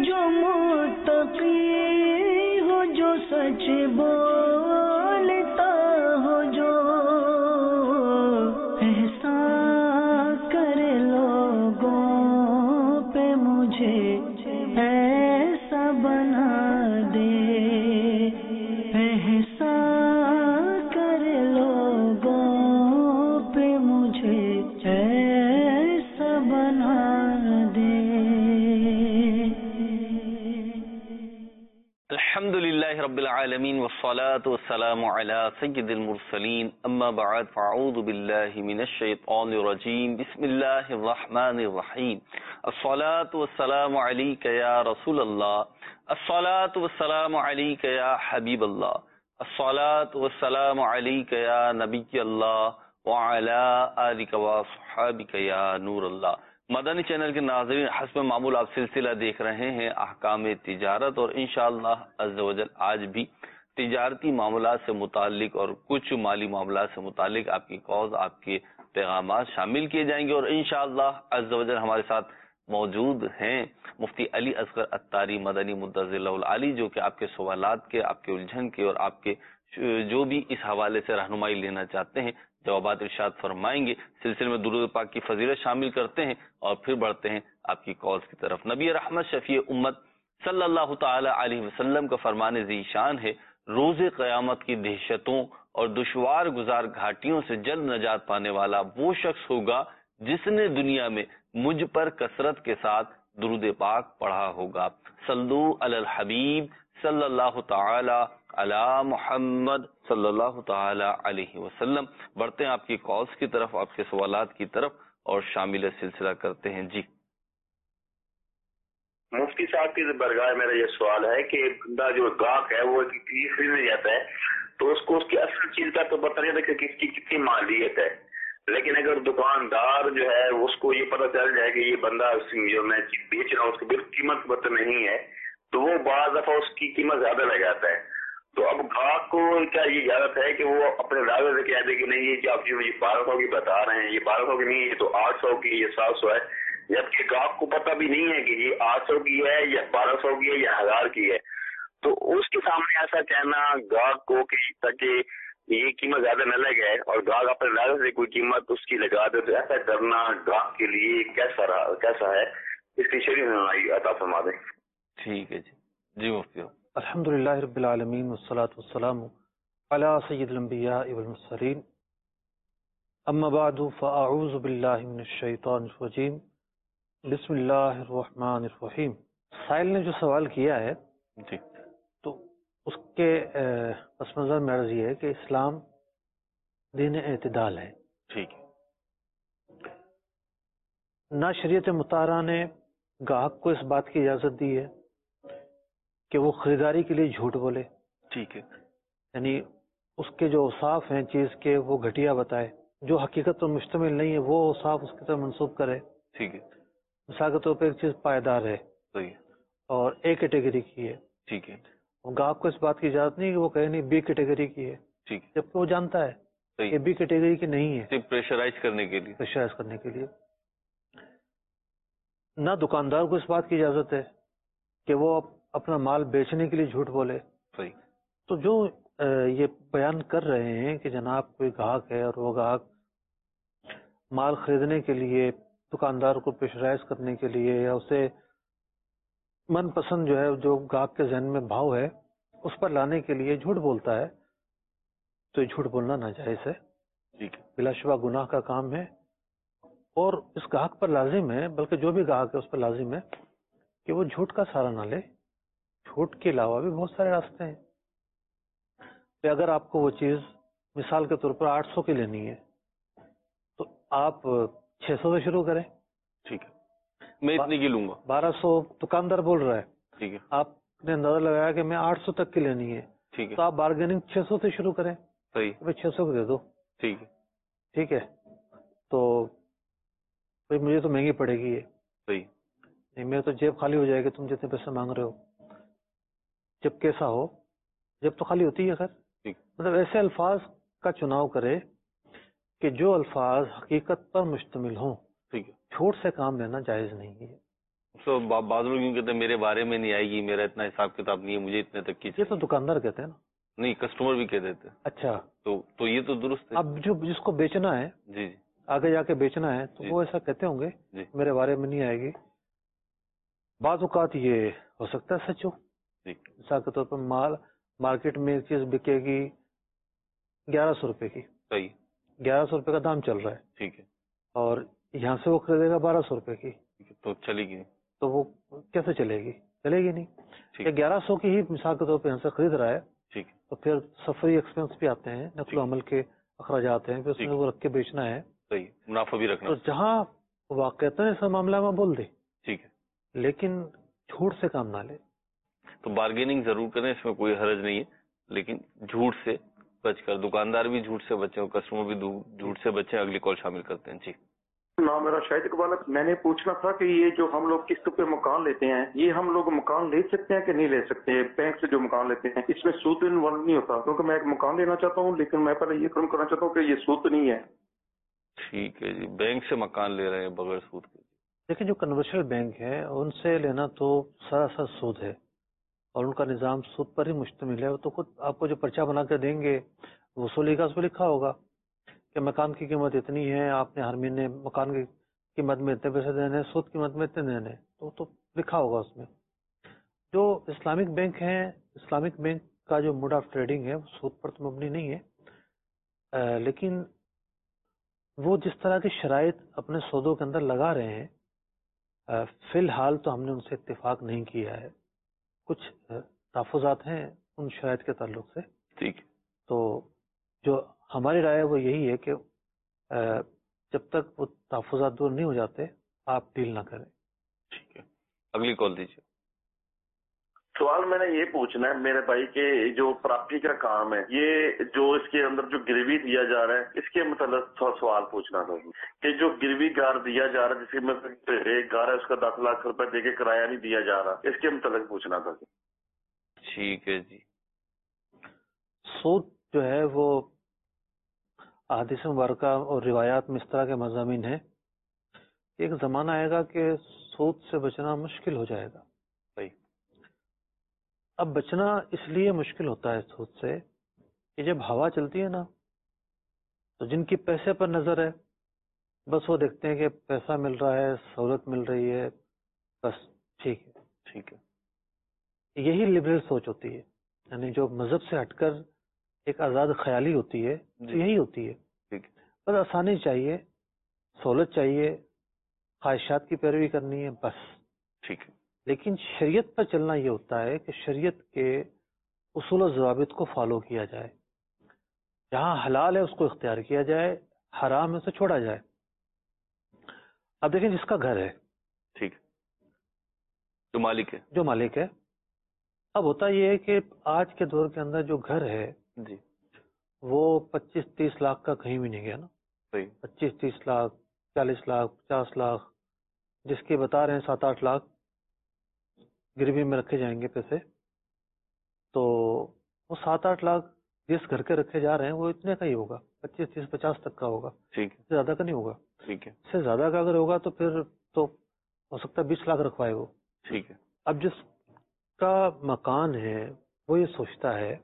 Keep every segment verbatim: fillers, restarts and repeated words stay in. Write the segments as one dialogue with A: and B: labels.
A: جو متقی ہو، جو سچ بولتا ہو، جو احسان کرے لوگوں پہ مجھے ایسا بنا دے، احسان کرے لوگوں پہ مجھے ایسا بنا دے۔
B: الحمد للہ رب العالمین والصلاة والسلام علی سید المرسلین، اما بعد فاعوذ باللہ من الشیطان الرجیم، بسم اللہ الرحمن الرحیم۔ الصلاة والسلام علیک یا رسول اللہ، الصلاة والسلام علیک یا حبیب اللہ، الصلاة والسلام علیک یا نبی اللہ وعلی آلک وصحابک یا نور اللہ۔ مدنی چینل کے ناظرین، حسب معمول آپ سلسلہ دیکھ رہے ہیں احکام تجارت، اور انشاءاللہ عز و جل آج بھی تجارتی معاملات سے متعلق اور کچھ مالی معاملات سے متعلق آپ کی کالز، آپ کے پیغامات شامل کیے جائیں گے، اور انشاءاللہ عز و جل ہمارے ساتھ موجود ہیں مفتی علی اصغر عطاری مدنی مدظر اللہ العالی، جو کہ آپ کے سوالات کے، آپ کے الجھن کے اور آپ کے جو بھی اس حوالے سے رہنمائی لینا چاہتے ہیں جوابات ارشاد فرمائیں گے۔ سلسلے میں درود پاک کی فضیلت شامل کرتے ہیں اور پھر بڑھتے ہیں آپ کی کالز کی طرف۔ نبی رحمت شفیع امت صلی اللہ تعالی علیہ وسلم کا فرمان ذی شان ہے، روز قیامت کی دہشتوں اور دشوار گزار گھاٹیوں سے جلد نجات پانے والا وہ شخص ہوگا جس نے دنیا میں مجھ پر کثرت کے ساتھ درود پاک پڑھا ہوگا۔ صلو علی الحبیب صلی اللہ تعالی علی محمد صلی اللہ تعالی علیہ وسلم۔ بڑھتے ہیں آپ کی کالز کی طرف، آپ کے سوالات کی طرف، اور شامل سلسلہ کرتے ہیں۔ جی
C: مفتی صاحب کی برگاہ میرا یہ سوال ہے کہ بندہ جو گاہک ہے وہ چیز خریدنے جاتا ہے تو اس کو اس کی اصل چیز کا تو پتہ نہیں رہتا کہ کس کی کتنی مالیت ہے، لیکن اگر دکاندار جو ہے اس کو یہ پتہ چل جائے کہ یہ بندہ جو میں بیچ رہا ہوں اس کی بالکل قیمت پتہ نہیں ہے تو وہ بعض دفعہ اس کی قیمت زیادہ لگاتا ہے، تو اب گاہک کو کیا یہ اجازت ہے کہ وہ اپنے دعوے سے کہہ دے کہ نہیں یہ جو آپ یہ بارہ سو کی بتا رہے ہیں یہ بارہ سو کی نہیں، یہ تو آٹھ سو کی، یہ سات سو ہے، جبکہ گاہک کو پتہ بھی نہیں ہے کہ یہ آٹھ سو کی ہے یا بارہ سو کی ہے یا ہزار کی ہے، تو اس کے سامنے ایسا کہنا گاہک کو کہ تاکہ یہ قیمت زیادہ نہ لگے اور گاہک اپنے دعوے سے کوئی قیمت اس کی لگا دے، تو ایسا کرنا گاہک کے لیے کیسا رہا کیسا ہے، اس کی شرعی رہنمائی عطا فرما دیں۔
B: ٹھیک ہے جی جی مفتی۔
D: الحمدللہ رب العالمین والصلاة والسلام علی سید الانبیاء والمرسلین، اما بعد فاعوذ باللہ من الشیطان الرجیم، بسم اللہ الرحمن الرحیم۔ سائل نے جو سوال کیا ہے
B: جی
D: تو اس کے پس منظر میں عرض یہ ہے کہ اسلام دین اعتدال ہے۔
B: ٹھیک ہے۔
D: نہ شریعت مطہرہ نے گاہک کو اس بات کی اجازت دی ہے کہ وہ خریداری کے لیے جھوٹ بولے،
B: ٹھیک ہے،
D: یعنی اس کے جو اوصاف ہیں چیز کے وہ گھٹیا بتائے، جو حقیقت پر مشتمل نہیں ہے وہ اوصاف اس کی طرف منسوب کرے۔
B: ٹھیک ہے،
D: مثال کے طور پہ ایک چیز پائیدار ہے
B: صحیح ہے،
D: اور اے کیٹیگری کی ہے،
B: ٹھیک ہے،
D: اور گاہک کو اس بات کی اجازت نہیں کہ وہ کہے نہیں بی کیٹیگری کی ہے،
B: ٹھیک ہے،
D: جبکہ وہ جانتا ہے
B: صحیح
D: کہ بی کیٹیگری کی نہیں ہے،
B: صرف پریشرائز کرنے کے لیے۔
D: پریشرائز کرنے کے لیے۔ نہ دکاندار کو اس بات کی اجازت ہے کہ وہ اپنا مال بیچنے کے لیے جھوٹ بولے۔
B: صحیح۔
D: تو جو یہ بیان کر رہے ہیں کہ جناب کوئی گاہک ہے اور وہ گاہک مال خریدنے کے لیے دکاندار کو پریشرائز کرنے کے لیے یا اسے من پسند جو ہے جو گاہک کے ذہن میں بھاؤ ہے اس پر لانے کے لیے جھوٹ بولتا ہے، تو یہ جھوٹ بولنا ناجائز ہے،
B: ٹھیک ہے،
D: بلا شبہ گناہ کا کام ہے، اور اس گاہک پر لازم ہے، بلکہ جو بھی گاہک ہے اس پر لازم ہے کہ وہ جھوٹ کا سہارا نہ لے۔ جھوٹ کے علاوہ بھی بہت سارے راستے ہیں کہ اگر آپ کو وہ چیز مثال کے طور پر آٹھ سو کی لینی ہے تو آپ چھ سو سے شروع کریں،
B: ٹھیک ہے، میں اتنی کی لوں گا،
D: بارہ سو دکاندار بول رہا ہے،
B: ٹھیک ہے،
D: آپ نے اندازہ لگایا کہ میں آٹھ سو تک کی لینی ہے،
B: ٹھیک ہے،
D: تو آپ بارگیننگ چھ سو سے شروع کریں،
B: صحیح،
D: بھائی چھ سو کو دے دو،
B: ٹھیک ہے،
D: ٹھیک ہے، تو بھائی مجھے تو مہنگی پڑے گی یہ،
B: صحیح،
D: نہیں میرے تو جیب خالی ہو جائے گی تم جتنے پیسے مانگ رہے ہو، جب کیسا ہو جب تو خالی ہوتی ہے، خیر
B: ٹھیک،
D: مطلب ایسے الفاظ کا چناؤ کرے کہ جو الفاظ حقیقت پر مشتمل ہوں،
B: ٹھیک ہے،
D: جھوٹ سے کام لینا جائز نہیں ہے۔
B: تو بعض لوگ یوں کہتے ہیں میرے بارے میں نہیں آئے گی, میرا اتنا حساب کتاب نہیں ہے, مجھے اتنے تک کی.
D: یہ تو دکاندار کہتے ہیں نا.
B: نہیں, کسٹمر بھی کہہ دیتے ہیں.
D: اچھا,
B: تو تو یہ تو درست ہے.
D: اب جو جس کو بیچنا ہے,
B: جی جی,
D: آگے جا کے بیچنا ہے, تو
B: جی.
D: وہ ایسا کہتے ہوں گے
B: جی
D: میرے بارے میں نہیں آئے گی. بعض اوقات یہ ہو سکتا ہے سچ ہو.
B: جی,
D: مثال کے طور پر مال مارکیٹ میں ایک چیز بکے گی گیارہ سو روپے کی,
B: صحیح,
D: گیارہ سو روپے کا دام چل رہا ہے,
B: ٹھیک ہے,
D: اور یہاں سے وہ خریدے گا بارہ سو روپے کی,
B: تو چلے گی,
D: تو وہ کیسے چلے گی؟ چلے گی نہیں.
B: ٹھیک
D: یا گیارہ سو کی ہی مثال کے طور پہ یہاں سے خرید رہا ہے,
B: ٹھیک,
D: تو پھر سفری ایکسپنس بھی آتے ہیں, نقل و حمل کے اخراجات ہیں, پھر اس میں وہ رکھ کے بیچنا ہے,
B: صحیح, منافع بھی رکھنا.
D: تو جہاں واقعتاً ایسا معاملہ میں بول دے,
B: ٹھیک ہے,
D: لیکن جھوٹ سے کام نہ لے.
B: تو بارگیننگ ضرور کریں, اس میں کوئی حرج نہیں ہے, لیکن جھوٹ سے بچ کر, دکاندار بھی جھوٹ سے بچیں اور کسٹمر بھی جھوٹ سے بچیں. اگلی کال شامل کرتے ہیں. جی,
E: نام میرا شاہد اقبال ہے. میں نے پوچھنا تھا کہ یہ جو ہم لوگ قسط پہ مکان لیتے ہیں, یہ ہم لوگ مکان لے سکتے ہیں کہ نہیں لے سکتے؟ بینک سے جو مکان لیتے ہیں اس میں سود انوالو نہیں ہوتا؟ کیونکہ میں ایک مکان لینا چاہتا ہوں, لیکن میں پہلے یہ کام کرنا چاہتا ہوں کہ یہ سود نہیں ہے.
B: ٹھیک ہے جی, بینک سے مکان لے رہے ہیں بغیر سود کے.
D: دیکھیں, جو کنورشل بینک ہے ان سے لینا تو سراسر سود ہے, اور ان کا نظام سود پر ہی مشتمل ہے. تو خود آپ کو جو پرچہ بنا کے دیں گے وصولی کا, اس پہ لکھا ہوگا کہ مکان کی قیمت اتنی ہے, آپ نے ہر مہینے مکان کی قیمت میں اتنے پیسے دینے, سود قیمت میں اتنے دینے, تو تو لکھا ہوگا اس میں. جو اسلامک بینک ہیں, اسلامک بینک کا جو موڈ آف ٹریڈنگ ہے وہ سود پر تو مبنی نہیں ہے, آ, لیکن وہ جس طرح کی شرائط اپنے سودوں کے اندر لگا رہے ہیں, فی الحال تو ہم نے ان سے اتفاق نہیں کیا ہے. کچھ تحفظات ہیں ان شرائط کے تعلق سے.
B: ٹھیک,
D: تو جو ہماری رائے ہے وہ یہی ہے کہ جب تک وہ تحفظات دور نہیں ہو جاتے آپ ڈیل نہ کریں.
B: ٹھیک ہے, اگلی کال دیجیے.
E: سوال میں نے یہ پوچھنا ہے میرے بھائی کہ جو پراپرٹی کا کام ہے, یہ جو اس کے اندر جو گروی دیا جا رہا ہے اس کے متعلق سوال پوچھنا تھا کہ جو گروی گار دیا جا رہا ہے, جس کے میں ایک گار ہے اس کا دس لاکھ روپے دے کے کرایہ نہیں دیا جا رہا, اس کے متعلق پوچھنا تھا.
B: ٹھیک ہے جی.
D: سود جو ہے وہ احادیث مبارکہ اور روایات میں اس طرح کے مضامین ہیں. ایک زمانہ آئے گا کہ سود سے بچنا مشکل ہو جائے گا.
B: صحیح.
D: اب بچنا اس لیے مشکل ہوتا ہے سود سے کہ جب ہوا چلتی ہے نا, تو جن کی پیسے پر نظر ہے بس وہ دیکھتے ہیں کہ پیسہ مل رہا ہے, سہولت مل رہی ہے, بس ٹھیک ہے.
B: ٹھیک ہے,
D: یہی لبرل سوچ ہوتی ہے, یعنی جو مذہب سے ہٹ کر ایک آزاد خیالی ہوتی ہے,
B: جی.
D: یہی ہوتی ہے.
B: ٹھیک ہے,
D: بس آسانی چاہیے, سہولت چاہیے, خواہشات کی پیروی کرنی ہے, بس.
B: ٹھیک ہے.
D: لیکن شریعت پر چلنا یہ ہوتا ہے کہ شریعت کے اصول و ضوابط کو فالو کیا جائے. جہاں حلال ہے اس کو اختیار کیا جائے, حرام ہے اسے چھوڑا جائے. اب دیکھیں, جس کا گھر ہے,
B: ٹھیک, جو مالک ہے,
D: جو مالک ہے, اب ہوتا یہ ہے کہ آج کے دور کے اندر جو گھر ہے
B: جی,
D: وہ پچیس تیس لاکھ کا کہیں بھی نہیں گیا نا.
B: صحیح,
D: پچیس تیس لاکھ, چالیس لاکھ, پچاس لاکھ, جس کے بتا رہے ہیں سات آٹھ لاکھ گروی میں رکھے جائیں گے پیسے, تو وہ سات آٹھ لاکھ جس گھر کے رکھے جا رہے ہیں وہ اتنے کا ہی ہوگا, پچیس تیس پچاس تک کا ہوگا,
B: ٹھیک ہے,
D: زیادہ کا نہیں ہوگا.
B: ٹھیک ہے,
D: اس سے زیادہ کا اگر ہوگا تو پھر تو ہو سکتا ہے بیس لاکھ رکھوائے وہ.
B: ٹھیک ہے.
D: اب جس کا مکان ہے وہ یہ سوچتا ہے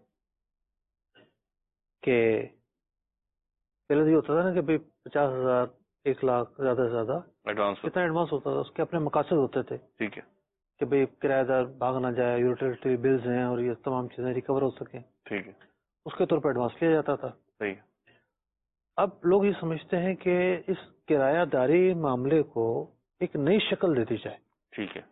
D: کہ پہلے تو یہ ہوتا تھا نا کہ بھائی پچاس ہزار, ایک لاکھ, زیادہ سے زیادہ
B: ایڈوانس,
D: کتنا ایڈوانس ہوتا تھا, اس کے اپنے مقاصد ہوتے تھے.
B: ٹھیک ہے,
D: کہ بھئی کرایہ دار بھاگ نہ جائے, یوٹیلیٹی بلز ہیں اور یہ تمام چیزیں ریکور ہو سکیں,
B: ٹھیک ہے,
D: اس کے طور پر ایڈوانس لیا جاتا تھا.
B: صحیح.
D: اب لوگ یہ سمجھتے ہیں کہ اس کرایہ داری معاملے کو ایک نئی شکل دے دی جائے.
B: ٹھیک ہے,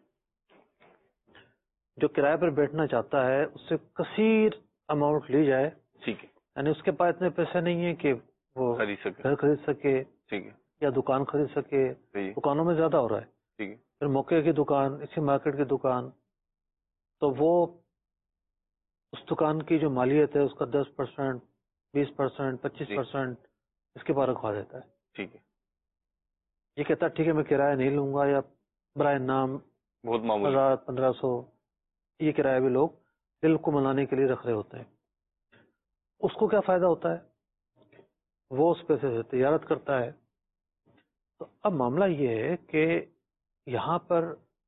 D: جو کرایہ پر بیٹھنا چاہتا ہے اس سے کثیر اماؤنٹ لی جائے.
B: ٹھیک ہے,
D: یعنی اس کے پاس اتنے پیسے نہیں ہیں کہ وہ
B: خرید سکے,
D: گھر خرید سکے
B: ٹھیک ہے,
D: یا دکان خرید سکے.
B: صحیح,
D: دکانوں میں زیادہ ہو رہا ہے,
B: ٹھیک ہے,
D: پھر موقع کی دکان, اسی مارکیٹ کی دکان, تو وہ اس دکان کی جو مالیت ہے اس کا دس پرسینٹ, بیس پرسینٹ, پچیس پرسینٹ اس کے پاس رکھوا دیتا ہے.
B: ٹھیک ہے,
D: یہ کہتا ہے ٹھیک ہے میں کرایہ نہیں لوں گا, یا برائے نام
B: بہت معمولی,
D: ہزار پندرہ سو یہ کرایہ بھی لوگ دل کو منانے کے لیے رکھ رہے ہوتے ہیں. اس کو کیا فائدہ ہوتا ہے, وہ اس پیسے سے تجارت کرتا ہے. تو اب معاملہ یہ ہے کہ یہاں پر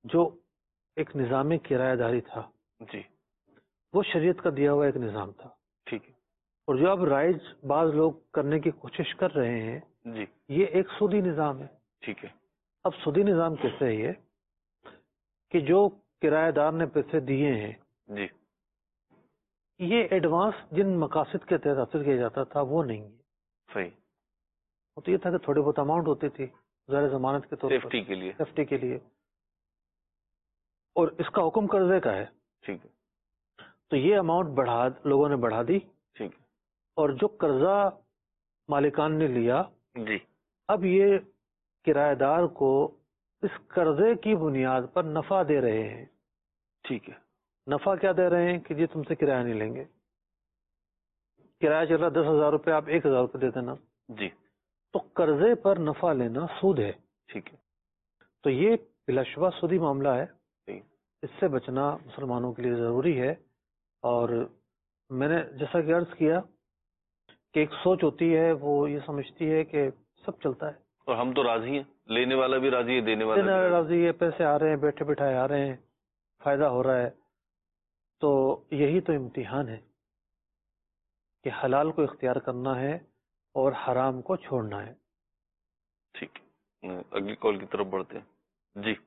D: جو ایک نظام کرایہ داری تھا
B: جی
D: وہ شریعت کا دیا ہوا ایک نظام تھا.
B: ٹھیک ہے.
D: اور جو اب رائج بعض لوگ کرنے کی کوشش کر رہے ہیں
B: جی
D: یہ ایک سودی نظام ہے.
B: ٹھیک ہے.
D: اب سودی نظام کیسے ہے یہ کہ جو کرایہ دار نے پیسے دیے ہیں
B: جی
D: یہ ایڈوانس جن مقاصد کے تحت حاصل کیا جاتا تھا وہ نہیں ہے.
B: صحیح.
D: وہ تو یہ تھا کہ تھوڑی بہت اماؤنٹ ہوتی تھی ظاہر ضمانت کے طور پر
B: سیفٹی کے لیے.
D: سیفٹی کے لیے. اور اس کا حکم قرضے کا ہے.
B: ٹھیک ہے.
D: تو یہ اماؤنٹ بڑھا لوگوں نے بڑھا دی.
B: ٹھیک ہے.
D: اور جو قرضہ مالکان نے لیا
B: جی
D: اب یہ کرایہ دار کو اس قرضے کی بنیاد پر نفع دے رہے ہیں.
B: ٹھیک ہے.
D: نفع کیا دے رہے ہیں کہ جی تم سے کرایہ نہیں لیں گے. کرایہ چل رہا دس ہزار روپے آپ ایک ہزار روپے دے دینا.
B: جی
D: تو قرضے پر نفع لینا سود ہے.
B: ٹھیک ہے.
D: تو یہ بلا شبہ سودی معاملہ ہے.
B: صحیح.
D: اس سے بچنا مسلمانوں کے لیے ضروری ہے. اور میں نے جیسا کہ عرض کیا کہ ایک سوچ ہوتی ہے وہ یہ سمجھتی ہے کہ سب چلتا ہے
B: اور ہم تو راضی ہیں, لینے والا بھی راضی ہے, دینے والا
D: دینے والا راضی ہے, پیسے آ رہے ہیں, بیٹھے بٹھائے آ رہے ہیں, فائدہ ہو رہا ہے. تو یہی تو امتحان ہے کہ حلال کو اختیار کرنا ہے اور حرام کو چھوڑنا ہے.
B: ٹھیک ہے. اگلی کال کی طرف بڑھتے ہیں. جی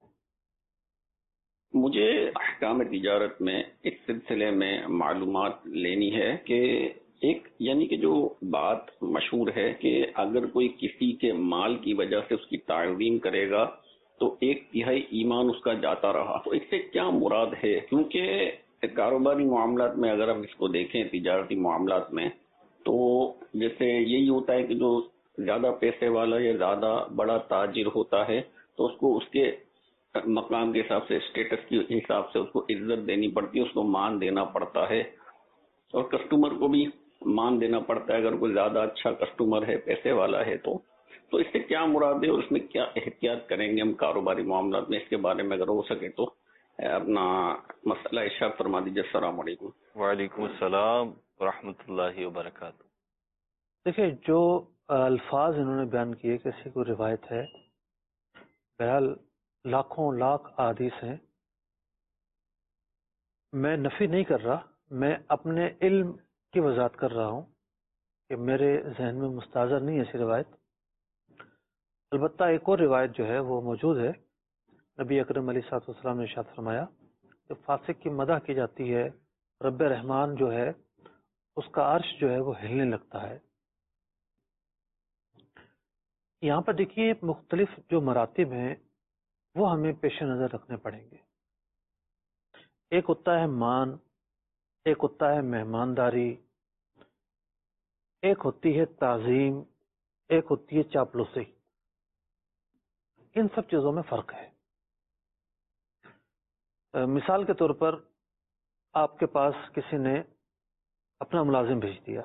F: مجھے احکام تجارت میں اس سلسلے میں معلومات لینی ہے کہ ایک یعنی کہ جو بات مشہور ہے کہ اگر کوئی کسی کے مال کی وجہ سے اس کی تعظیم کرے گا تو ایک تہائی ایمان اس کا جاتا رہا. تو اس سے کیا مراد ہے؟ کیونکہ کاروباری معاملات میں اگر ہم اس کو دیکھیں تجارتی معاملات میں تو جیسے یہی ہوتا ہے کہ جو زیادہ پیسے والا یا زیادہ بڑا تاجر ہوتا ہے تو اس کو اس کے مقام کے حساب سے اسٹیٹس کے حساب سے اس کو عزت دینی پڑتی ہے, اس کو مان دینا پڑتا ہے اور کسٹمر کو بھی مان دینا پڑتا ہے اگر کوئی زیادہ اچھا کسٹمر ہے, پیسے والا ہے. تو تو اس سے کیا مراد ہے اور اس میں کیا احتیاط کریں گے ہم کاروباری معاملات میں؟ اس کے بارے میں اگر ہو سکے تو اپنا مسئلہ ارشاد فرما دیجیے. السلام علیکم.
B: وعلیکم السلام ورحمۃ اللہ وبرکاتہ.
D: دیکھیں جو الفاظ انہوں نے بیان کیے کہ ایسی کوئی روایت ہے, بہرحال لاکھوں لاکھ احادیث ہیں, میں نفی نہیں کر رہا, میں اپنے علم کی وضاحت کر رہا ہوں کہ میرے ذہن میں مستحضر نہیں ایسی روایت. البتہ ایک اور روایت جو ہے وہ موجود ہے. نبی اکرم علیہ الصلوۃ والسلام نے ارشاد فرمایا کہ فاسق کی مدح کی جاتی ہے, رب رحمان جو ہے اس کا عرش جو ہے وہ ہلنے لگتا ہے. یہاں پر دیکھیے مختلف جو مراتب ہیں وہ ہمیں پیش نظر رکھنے پڑیں گے. ایک ہوتا ہے مان, ایک ہوتا ہے مہمانداری, ایک ہوتی ہے تعظیم, ایک ہوتی ہے چاپلوسی. ان سب چیزوں میں فرق ہے. مثال کے طور پر آپ کے پاس کسی نے اپنا ملازم بھیج دیا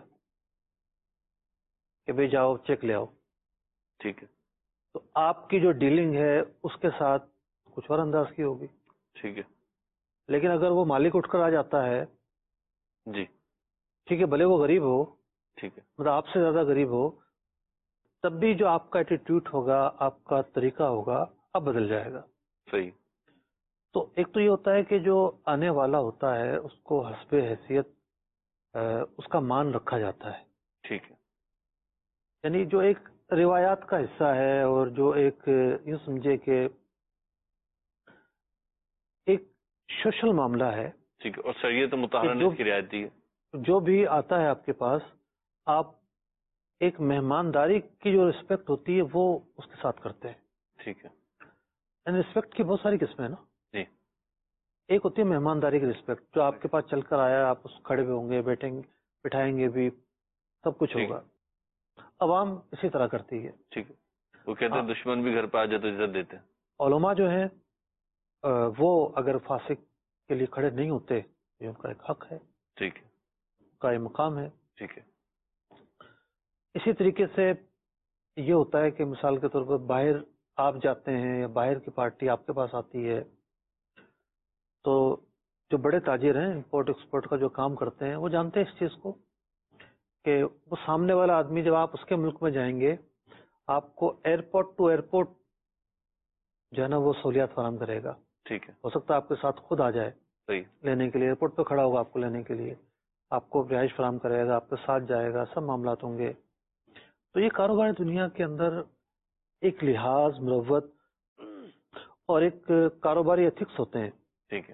D: کہ بھائی جاؤ چیک لے آؤ.
B: ٹھیک ہے.
D: تو آپ کی جو ڈیلنگ ہے اس کے ساتھ کچھ اور انداز کی ہوگی.
B: ٹھیک ہے.
D: لیکن اگر وہ مالک اٹھ کر آ جاتا ہے,
B: جی
D: ٹھیک ہے, بھلے وہ غریب ہو,
B: ٹھیک ہے,
D: مطلب آپ سے زیادہ غریب ہو, تب بھی جو آپ کا ایٹیٹیوڈ ہوگا, آپ کا طریقہ ہوگا, اب بدل جائے گا.
B: صحیح.
D: تو ایک تو یہ ہوتا ہے کہ جو آنے والا ہوتا ہے اس کو حسب حیثیت اس کا مان رکھا جاتا ہے.
B: ٹھیک ہے.
D: یعنی جو ایک روایات کا حصہ ہے اور جو ایک یوں سمجھے کہ ایک سوشل معاملہ ہے.
B: ٹھیک ہے. اور شریعت مطہرہ نے اس کی رعایت دی ہے.
D: جو بھی آتا ہے آپ کے پاس, آپ ایک مہمانداری کی جو رسپیکٹ ہوتی ہے وہ اس کے ساتھ کرتے ہیں.
B: ٹھیک ہے.
D: یعنی رسپیکٹ کی بہت ساری قسمیں ہیں نا.
B: جی.
D: ایک ہوتی ہے مہمانداری کی رسپیکٹ, جو آپ کے پاس چل کر آیا, آپ اس کھڑے ہوئے ہوں گے, بیٹھیں گے, بٹھائیں گے بھی, سب کچھ ہوگا. عوام اسی طرح کرتی ہے.
B: ٹھیک ہے. وہ کہتے ہیں دشمن بھی گھر پہ آ جائے تو عزت دیتے ہیں.
D: علماء جو ہیں وہ اگر فاسق کے لیے کھڑے نہیں ہوتے یہ ان کا ایک حق ہے.
B: ٹھیک ہے.
D: کا ایک مقام ہے.
B: ٹھیک ہے.
D: اسی طریقے سے یہ ہوتا ہے کہ مثال کے طور پر باہر آپ جاتے ہیں یا باہر کی پارٹی آپ کے پاس آتی ہے تو جو بڑے تاجر ہیں امپورٹ ایکسپورٹ کا جو کام کرتے ہیں وہ جانتے ہیں اس چیز کو کہ وہ سامنے والا آدمی جب آپ اس کے ملک میں جائیں گے آپ کو ایئرپورٹ ٹو ایئرپورٹ جو ہے نا وہ سہولیات فراہم کرے گا.
B: ٹھیک ہے.
D: ہو سکتا ہے آپ کے ساتھ خود آ جائے
B: صحیح.
D: لینے کے لیے, ایئرپورٹ پہ کھڑا ہوگا آپ کو لینے کے لیے, آپ کو رہائش فراہم کرے گا, آپ کے ساتھ جائے گا, سب معاملات ہوں گے. تو یہ کاروباری دنیا کے اندر ایک لحاظ, مروت اور ایک کاروباری ایتھکس ہوتے ہیں.
B: ٹھیک ہے.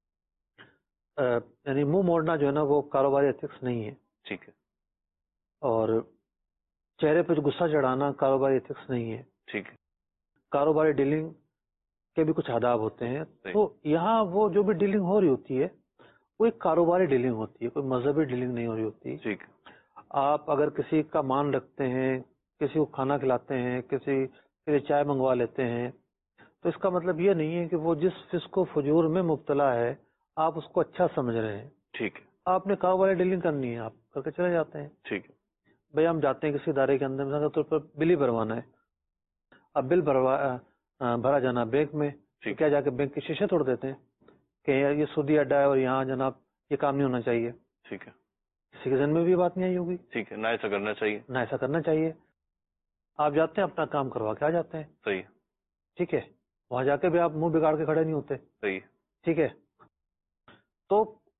D: یعنی منہ موڑنا جو ہے نا وہ کاروباری ایتھکس نہیں ہے.
B: ٹھیک ہے.
D: اور چہرے پہ جو غصہ چڑھانا کاروباری ایتھکس نہیں ہے.
B: ٹھیک ہے.
D: کاروباری ڈیلنگ کے بھی کچھ آداب ہوتے ہیں.
B: صحیح.
D: تو یہاں وہ جو بھی ڈیلنگ ہو رہی ہوتی ہے وہ ایک کاروباری ڈیلنگ ہوتی ہے, کوئی مذہبی ڈیلنگ نہیں ہو رہی ہوتی.
B: ٹھیک ہے.
D: آپ اگر کسی کا مان رکھتے ہیں, کسی کو کھانا کھلاتے ہیں, کسی کے لیے چائے منگوا لیتے ہیں, تو اس کا مطلب یہ نہیں ہے کہ وہ جس فسق و فجور میں مبتلا ہے آپ اس کو اچھا سمجھ رہے ہیں.
B: ٹھیک ہے.
D: آپ نے کاروباری ڈیلنگ کرنی ہے, آپ کر کے چلے جاتے ہیں.
B: ٹھیک ہے.
D: بھائی ہم جاتے ہیں کسی ادارے کے اندر, مثال کے طور پر بل ہی بھروانا ہے, اب بل بھروا بھرا جانا بینک میں, کیا جا کے بینک کے شیشے توڑ دیتے ہیں کہ یہ سودی اڈا ہے اور یہاں جناب یہ کام نہیں ہونا چاہیے.
B: ٹھیک ہے.
D: کسی کے ذہن میں بھی یہ بات نہیں آئی ہوگی.
B: ٹھیک ہے. نہ ایسا کرنا چاہیے.
D: نہ ایسا کرنا چاہیے. آپ جاتے ہیں اپنا کام کروا کے آ جاتے ہیں.
B: صحیح.
D: ٹھیک ہے. وہاں جا کے بھی آپ منہ بگاڑ کے کھڑے نہیں ہوتے.
B: صحیح.
D: ٹھیک ہے. تو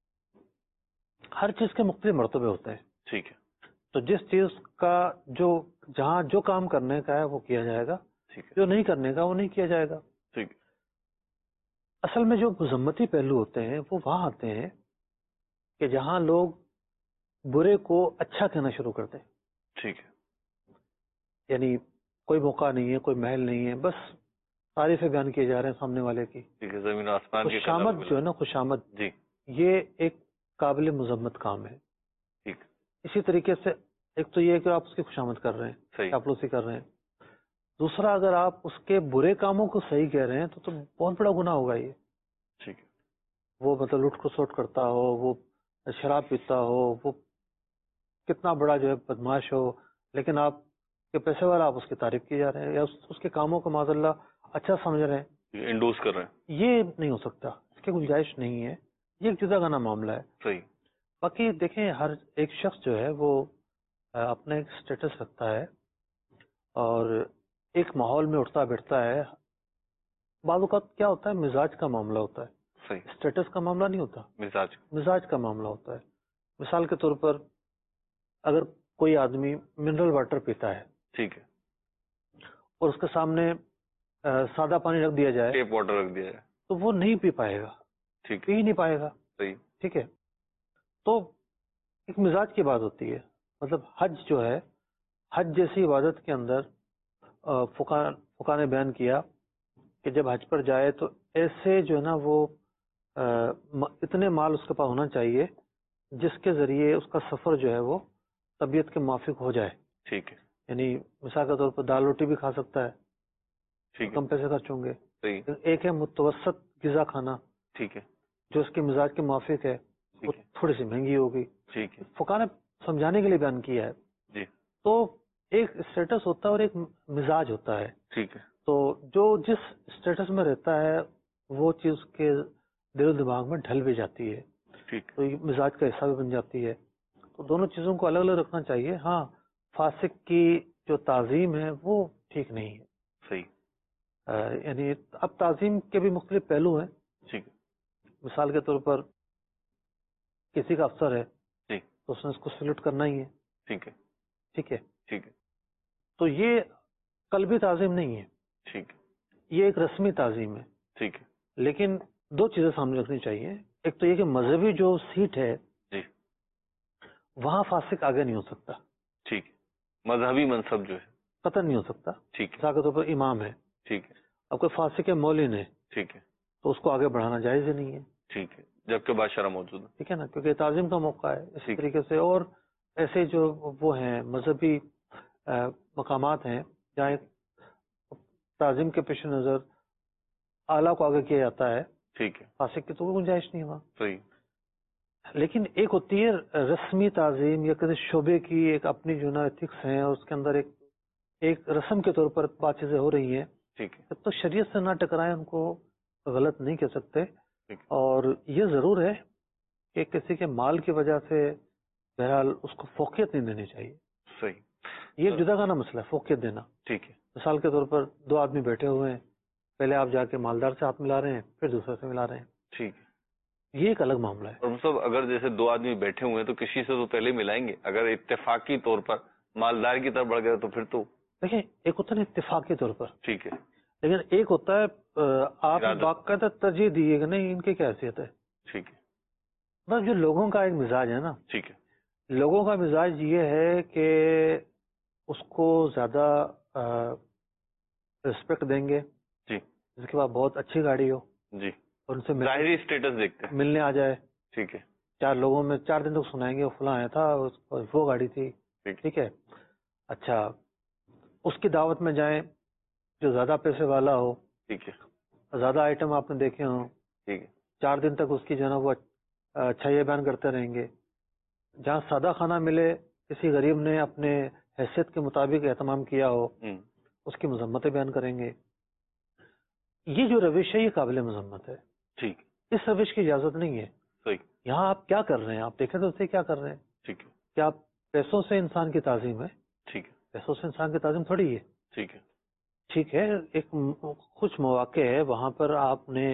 D: ہر چیز کے مختلف مرتبے ہوتے ہیں.
B: ٹھیک ہے.
D: تو جس چیز کا جو جہاں جو کام کرنے کا ہے وہ کیا جائے گا,
B: ٹھیک ہے.
D: جو نہیں کرنے کا وہ نہیں کیا جائے گا.
B: ٹھیک.
D: اصل میں جو مذمتی پہلو ہوتے ہیں وہ وہاں آتے ہیں کہ جہاں لوگ برے کو اچھا کہنا شروع کرتے ہیں.
B: ٹھیک ہے.
D: یعنی کوئی موقع نہیں ہے, کوئی محل نہیں ہے, بس تعریفیں بیان کیے جا رہے ہیں سامنے والے کی.
B: ٹھیک ہے. زمین آسمان کی
D: خوشامد جو ہے نا, خوشامد,
B: جی,
D: یہ ایک قابل مذمت کام ہے.
B: ٹھیک.
D: اسی طریقے سے ایک تو یہ ہے کہ آپ اس کی خوشامد کر رہے ہیں,
B: صحیح,
D: چاپلوسی کر رہے ہیں. دوسرا اگر آپ اس کے برے کاموں کو صحیح کہہ رہے ہیں تو تو بہت بڑا گناہ ہوگا یہ.
B: ٹھیک ہے.
D: وہ مطلب لٹ کھسوٹ کرتا ہو, وہ شراب پیتا ہو, وہ کتنا بڑا جو ہے بدماش ہو, لیکن آپ کے پیسے والا آپ اس کی تعریف کی جا رہے ہیں یا اس, اس کے کاموں کو معاذ اللہ اچھا سمجھ رہے ہیں,
B: انڈوس کر رہے ہیں.
D: یہ نہیں ہو سکتا, اس کی گنجائش نہیں ہے. یہ ایک جدا گانا معاملہ ہے.
B: صحیح.
D: باقی دیکھیں ہر ایک شخص جو ہے وہ اپنا ایک سٹیٹس رکھتا ہے اور ایک ماحول میں اٹھتا بیٹھتا ہے. بعض اوقات کیا ہوتا ہے, مزاج کا معاملہ ہوتا ہے,
B: صحیح,
D: سٹیٹس کا معاملہ نہیں ہوتا,
B: مزاج
D: مزاج کا معاملہ ہوتا ہے. مثال کے طور پر اگر کوئی آدمی منرل واٹر پیتا ہے,
B: ٹھیک ہے,
D: اور اس کے سامنے سادہ پانی رکھ دیا جائے,
B: ٹیپ واٹر رکھ دیا جائے,
D: تو وہ نہیں پی پائے گا,
B: ٹھیک,
D: پی ہی نہیں پائے گا.
B: صحیح.
D: ٹھیک ہے. تو ایک مزاج کی بات ہوتی ہے. مطلب حج جو ہے, حج جیسی عبادت کے اندر فقہ نے بیان کیا کہ جب حج پر جائے تو ایسے جو ہے نا وہ اتنے مال اس کے پاس ہونا چاہیے جس کے ذریعے اس کا سفر جو ہے وہ طبیعت کے موافق ہو جائے.
B: ٹھیک ہے.
D: یعنی مثال کے طور پر دال روٹی بھی کھا سکتا ہے,
B: ٹھیک,
D: کم پیسے خرچ ہوں گے.
B: صحیح.
D: ایک ہے متوسط غذا کھانا,
B: ٹھیک ہے,
D: جو اس کے مزاج کے موافق ہے, وہ تھوڑی سی مہنگی ہوگی.
B: ٹھیک ہے.
D: فقہ نے سمجھانے کے لیے بیان کیا ہے.
B: جی.
D: تو ایک اسٹیٹس ہوتا ہے اور ایک مزاج ہوتا ہے.
B: ٹھیک ہے.
D: تو جو جس اسٹیٹس میں رہتا ہے وہ چیز کے دل و دماغ میں ڈھل بھی جاتی ہے.
B: ٹھیک.
D: تو یہ مزاج کا حصہ بھی بن جاتی ہے. تو دونوں چیزوں کو الگ الگ رکھنا چاہیے. ہاں, فاسق کی جو تعظیم ہے وہ ٹھیک نہیں ہے.
B: صحیح.
D: یعنی اب تعظیم کے بھی مختلف پہلو ہیں.
B: ٹھیک.
D: مثال کے طور پر کسی کا افسر ہے,
B: جی,
D: تو اس نے اس کو سلوٹ کرنا ہی ہے.
B: ٹھیک ہے.
D: ٹھیک ہے.
B: ٹھیک ہے.
D: تو یہ قلبی تعظیم نہیں ہے.
B: ٹھیک.
D: یہ ایک رسمی تعظیم ہے.
B: ٹھیک ہے.
D: لیکن دو چیزیں سامنے رکھنی چاہیے. ایک تو یہ کہ مذہبی جو سیٹ ہے,
B: جی,
D: وہاں فاسق آگے نہیں ہو سکتا.
B: ٹھیک ہے. مذہبی منصب جو ہے
D: قطعاً نہیں ہو سکتا.
B: ٹھیک ہے.
D: مثال کے طور پر امام ہے,
B: ٹھیک ہے,
D: اب کوئی فاسق مولن ہے,
B: ٹھیک ہے,
D: تو اس کو آگے بڑھانا جائز ہی نہیں ہے.
B: ٹھیک ہے, جبکہ بادشاہ موجود ہے.
D: ٹھیک ہے نا, کیونکہ تعظیم کا موقع ہے. اسی طریقے سے اور ایسے جو وہ ہیں مذہبی مقامات ہیں جہاں تعظیم کے پیش نظر اعلیٰ کو آگے کیا جاتا ہے,
B: ٹھیک ہے,
D: فاسق کی تو کوئی گنجائش نہیں وہاں.
B: صحیح.
D: لیکن ایک ہوتی ہے رسمی تعظیم یا کسی شعبے کی ایک اپنی جو نا ایتھکس ہیں, اور اس کے اندر ایک ایک رسم کے طور پر بات چیزیں ہو رہی ہیں.
B: ٹھیک ہے.
D: تو شریعت سے نہ ٹکرائیں, ان کو غلط نہیں کہہ سکتے.
B: ٹھیک.
D: اور یہ ضرور ہے کہ کسی کے مال کی وجہ سے بہرحال اس کو فوقیت نہیں دینی چاہیے.
B: صحیح.
D: یہ ایک جدا گانا مسئلہ ہے, فوقیت دینا.
B: ٹھیک ہے.
D: مثال کے طور پر دو آدمی بیٹھے ہوئے ہیں, پہلے آپ جا کے مالدار سے ہاتھ ملا رہے ہیں، پھر دوسرے سے ملا رہے ہیں.
B: ٹھیک ہے.
D: یہ ایک الگ معاملہ ہے.
B: اور مطلب اگر جیسے دو آدمی بیٹھے ہوئے ہیں تو کسی سے تو پہلے ملائیں گے. اگر اتفاقی طور پر مالدار کی طرف بڑھ گئے تو پھر تو
D: دیکھیں ایک ہوتا ہے اتفاقی طور پر،
B: ٹھیک ہے،
D: لیکن ایک ہوتا ہے آپ باقاعدہ ترجیح دیے کہ نہیں ان کی کیا حیثیت ہے.
B: ٹھیک ہے.
D: بس جو لوگوں کا ایک مزاج ہے نا،
B: ٹھیک ہے،
D: لوگوں کا مزاج یہ ہے کہ اس کو زیادہ رسپیکٹ دیں گے
B: جی،
D: جس کے بعد بہت اچھی گاڑی ہو
B: جی،
D: اور ان سے
B: ظاہری اسٹیٹس دیکھتے ہیں،
D: ملنے آ جائے.
B: ٹھیک ہے،
D: چار لوگوں میں چار دن تک سنائیں گے وہ فلاں آیا تھا، وہ گاڑی تھی. ٹھیک ہے. اچھا اس کی دعوت میں جائیں جو زیادہ پیسے والا ہو،
B: ٹھیک ہے،
D: زیادہ آئٹم آپ نے دیکھے ہوں،
B: ٹھیک ہے،
D: چار دن تک اس کی جو ہے نا وہ اچھا یہ بیان کرتے رہیں گے. جہاں سادہ کھانا ملے، کسی غریب نے اپنے حیثیت کے مطابق اہتمام کیا ہو، اس کی مذمتیں بیان کریں گے. یہ جو روش ہے یہ قابل مذمت ہے.
B: ٹھیک.
D: اس روش کی اجازت نہیں ہے.
B: صحیح.
D: یہاں آپ کیا کر رہے ہیں؟ آپ دیکھیں تو اسے کیا کر رہے ہیں.
B: ٹھیک ہے.
D: کیا پیسوں سے انسان کی تعظیم ہے؟
B: ٹھیک ہے.
D: پیسوں سے انسان کی تعظیم تھوڑی ہے.
B: ٹھیک ہے.
D: ٹھیک ہے. ایک کچھ مواقع ہے وہاں پر آپ نے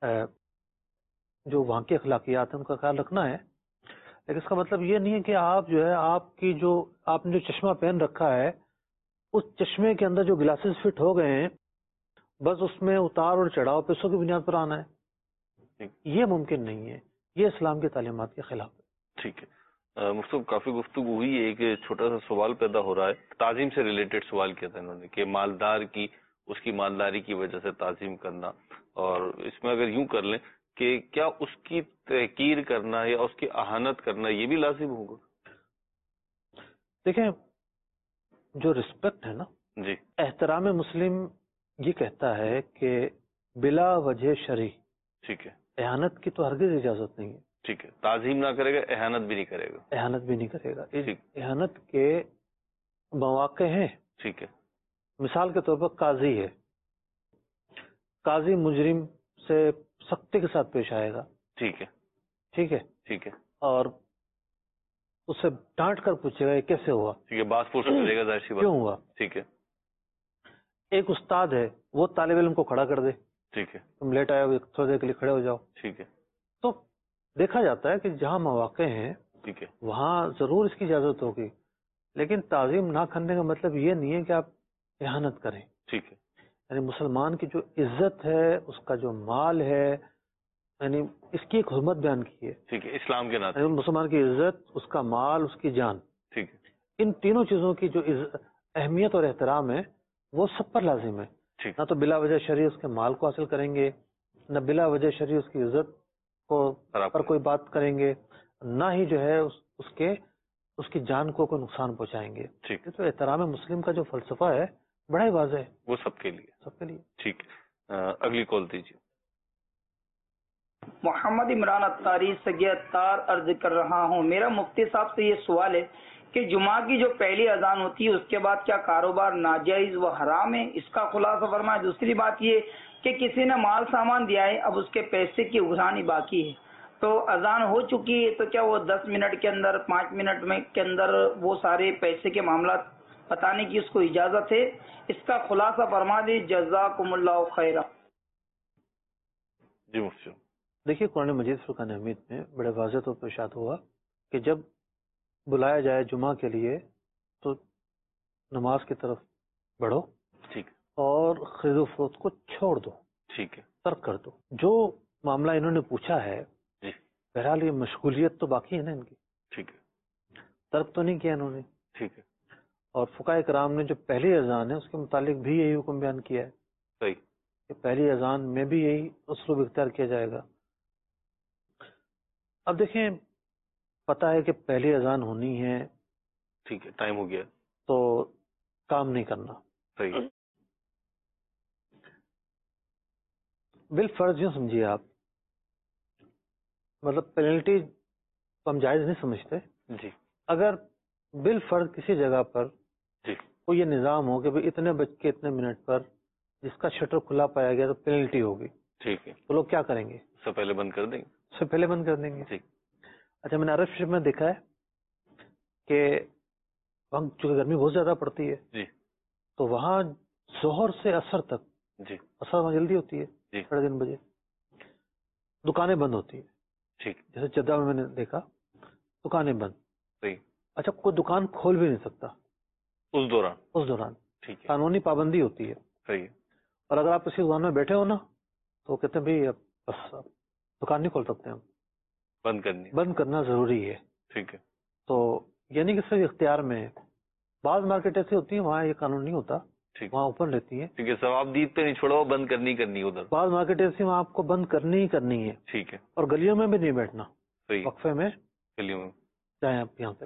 D: جو وہاں کی اخلاقیات ہیں ان کا خیال رکھنا ہے، لیکن اس کا مطلب یہ نہیں ہے کہ آپ جو ہے آپ کی جو آپ نے جو چشمہ پہن رکھا ہے اس چشمے کے اندر جو گلاسز فٹ ہو گئے ہیں بس اس میں اتار اور چڑھاؤ پیسوں کی بنیاد پر آنا ہے. یہ ممکن نہیں ہے. یہ اسلام کی تعلیمات کے خلاف ہے.
B: ٹھیک ہے. مفتی کافی گفتگو ہوئی ہے. ایک چھوٹا سا سوال پیدا ہو رہا ہے، تعظیم سے ریلیٹڈ سوال کیا تھا انہوں نے کہ مالدار کی اس کی مالداری کی وجہ سے تعظیم کرنا، اور اس میں اگر یوں کر لیں کہ کیا اس کی تحقیر کرنا یا اس کی اہانت کرنا یہ بھی لازم ہوگا؟
D: دیکھیں جو رسپیکٹ ہے نا،
B: جی،
D: احترام مسلم یہ کہتا ہے کہ بلا وجہ شرعی،
B: ٹھیک ہے،
D: اہانت کی تو ہرگز اجازت نہیں ہے.
B: ٹھیک ہے. تعظیم نہ کرے گا، اہانت بھی نہیں کرے گا.
D: اہانت بھی نہیں کرے گا.
B: ٹھیک.
D: اہانت کے مواقع ہیں.
B: ٹھیک ہے.
D: مثال کے طور پر قاضی ہے، قاضی مجرم سے سختی کے ساتھ پیش آئے گا.
B: ٹھیک ہے.
D: ٹھیک ہے.
B: ٹھیک ہے.
D: اور اس سے ڈانٹ کر پوچھے گا یہ کیسے ہوا.
B: ٹھیک ہے. بات پوچھ کرے گا، ظاہر سی بات
D: کیوں ہوا.
B: ٹھیک ہے.
D: ایک استاد ہے وہ طالب علم کو کھڑا کر دے.
B: ٹھیک ہے.
D: تم لیٹ آئے ہو، تھوڑی دیر کے لیے کھڑے ہو جاؤ.
B: ٹھیک ہے.
D: تو دیکھا جاتا ہے کہ جہاں مواقع ہیں
B: ٹھیک ہے
D: وہاں ضرور اس کی اجازت ہوگی، لیکن تعظیم نہ کرنے کا مطلب یہ نہیں ہے کہ آپ اہانت کریں.
B: ٹھیک ہے.
D: یعنی مسلمان کی جو عزت ہے، اس کا جو مال ہے، یعنی اس کی ایک حرمت بیان کی ہے.
B: ٹھیک ہے. اسلام کے ناطے
D: یعنی مسلمان کی عزت، اس کا مال، اس کی جان،
B: ٹھیک ہے،
D: ان تینوں چیزوں کی جو اہمیت اور احترام ہے وہ سب پر لازم ہے.
B: ٹھیک.
D: نہ تو بلا وجہ شرعی اس کے مال کو حاصل کریں گے، نہ بلا وجہ شرعی اس کی عزت کو پر کوئی بات کریں گے، نہ ہی جو ہے اس, اس کے اس کی جان کو کوئی نقصان پہنچائیں گے.
B: ٹھیک.
D: تو احترام مسلم کا جو فلسفہ ہے بڑا ہی واضح ہے،
B: وہ سب کے لیے
D: سب کے لیے.
B: ٹھیک. اگلی کال دیجیے.
G: محمد عمران اتاری سگے اتار عرض کر رہا ہوں. میرا مفتی صاحب سے یہ سوال ہے کہ جمعہ کی جو پہلی اذان ہوتی ہے اس کے بعد کیا کاروبار ناجائز و حرام ہے؟ اس کا خلاصہ فرمائیں. دوسری بات یہ کہ کسی نے مال سامان دیا ہے، اب اس کے پیسے کی اگرانی باقی ہے، تو اذان ہو چکی ہے، تو کیا وہ دس منٹ کے اندر، پانچ منٹ میں کے اندر وہ سارے پیسے کے معاملات بتانے کی اس کو اجازت ہے؟ اس کا خلاصہ فرما دی. جزاکم اللہ خیرا.
B: جی مفتی.
D: دیکھیے قرآن مجید فرقان حمید میں بڑے واضح طور پر ارشاد ہوا کہ جب بلایا جائے جمعہ کے لیے تو نماز کی طرف بڑھو،
B: ٹھیک،
D: اور خرید و فروخت کو چھوڑ دو،
B: ٹھیک ہے،
D: ترک کر دو. جو معاملہ انہوں نے پوچھا ہے
B: جی،
D: بہرحال یہ مشغولیت تو باقی ہے نا ان کی،
B: ٹھیک ہے،
D: ترک تو نہیں کیا انہوں نے.
B: ٹھیک ہے.
D: اور فقہائے کرام نے جو پہلی اذان ہے اس کے متعلق بھی یہی حکم بیان کیا ہے.
B: صحیح.
D: کہ پہلی اذان میں بھی یہی اسلوب اختیار کیا جائے گا. اب دیکھیں پتہ ہے کہ پہلی اذان ہونی ہے،
B: ٹھیک ہے، ٹائم ہو گیا
D: تو کام نہیں کرنا.
B: صحیح.
D: بالفرض یوں سمجھیے آپ، مطلب پینلٹی ہم جائز نہیں سمجھتے.
B: جی.
D: اگر بالفرض کسی جگہ پر
B: جی
D: کوئی یہ نظام ہو کہ بھئی اتنے بج کے اتنے منٹ پر جس کا شٹر کھلا پایا گیا تو پینلٹی ہوگی،
B: ٹھیک ہے،
D: تو لوگ کیا کریں گے؟
B: اس سے پہلے بند کر دیں گے.
D: اس سے پہلے بند کر دیں گے.
B: ٹھیک.
D: اچھا میں نے عرب شریف میں دیکھا ہے کہ وہاں چونکہ گرمی بہت زیادہ پڑتی ہے
B: جی،
D: تو وہاں ظہر سے عصر تک
B: جی
D: اصل وہاں جلدی ہوتی ہے
B: جی
D: ساڑھے تین بجے، دکانیں بند ہوتی ہیں.
B: ٹھیک
D: جیسے جدہ میں میں نے دیکھا دکانیں بند.
B: صحیح.
D: اچھا کوئی دکان کھول بھی نہیں سکتا
B: اس دوران.
D: اس دوران
B: ٹھیک ہے.
D: قانونی پابندی ہوتی ہے.
B: صحیح.
D: اور اگر آپ کسی دکان میں بیٹھے ہو نا تو کہتے ہیں بھائی بس دکان نہیں کھول سکتے ہم،
B: بند کرنی.
D: بند کرنا ضروری ہے.
B: ٹھیک ہے.
D: تو یعنی کہ صرف اختیار میں ہے. بعض مارکیٹ ایسی ہوتی ہیں وہاں یہ قانون نہیں ہوتا،
B: ٹھیک
D: وہاں اوپن رہتی ہیں.
B: ٹھیک ہے. ثواب دید پہ نہیں چھوڑا ہوا، بند کرنی کرنی ادھر.
D: بعض مارکیٹ ایسی وہاں آپ کو بند کرنی ہی کرنی ہے.
B: ٹھیک ہے.
D: اور گلیوں میں بھی نہیں بیٹھنا،
B: صحیح.
D: وقفے میں
B: گلیوں میں
D: جائیں آپ یہاں پہ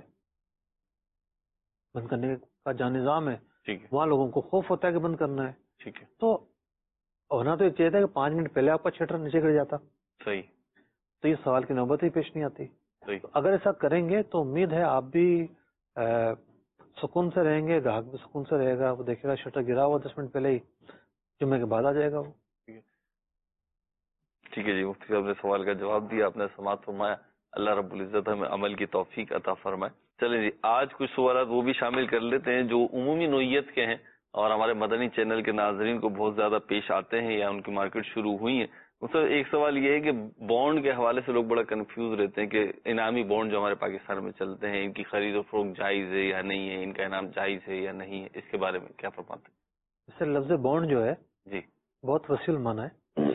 D: بند کرنے کا جہاں نظام ہے
B: ٹھیک ہے.
D: وہاں لوگوں کو خوف ہوتا ہے کہ بند کرنا ہے.
B: ٹھیک ہے.
D: تو ہونا تو یہ چاہیے تھا کہ پانچ منٹ پہلے آپ کا شٹر نیچے گر جاتا،
B: صحیح.
D: تو یہ سوال کی نوبت ہی پیش نہیں آتی.
B: صحیح.
D: اگر ایسا کریں گے تو امید ہے آپ بھی سکون سے رہیں گے، گاہک بھی سکون سے رہے گا. وہ دیکھے گا شٹر گرا ہوا دس منٹ پہلے ہی، جمعے کے بعد آ جائے گا وہ.
B: ٹھیک ہے جی. مفتی صاحب نے سوال کا جواب دیا، آپ نے سماعت فرمایا. اللہ رب العزت ہمیں عمل کی توفیق عطا فرمائے. چلیں جی، آج کچھ سوالات وہ بھی شامل کر لیتے ہیں جو عمومی نوعیت کے ہیں اور ہمارے مدنی چینل کے ناظرین کو بہت زیادہ پیش آتے ہیں یا ان کی مارکیٹ شروع ہوئی ہیں. مطلب ایک سوال یہ ہے کہ بانڈ کے حوالے سے لوگ بڑا کنفیوز رہتے ہیں کہ انعامی بانڈ جو ہمارے پاکستان میں چلتے ہیں ان کی خرید و فروخت جائز ہے یا نہیں ہے، ان کا انعام جائز ہے یا نہیں ہے، اس کے بارے میں کیا فرماتے ہیں؟
D: اس سے لفظ بانڈ جو ہے
B: جی
D: بہت وسیع معنی ہے.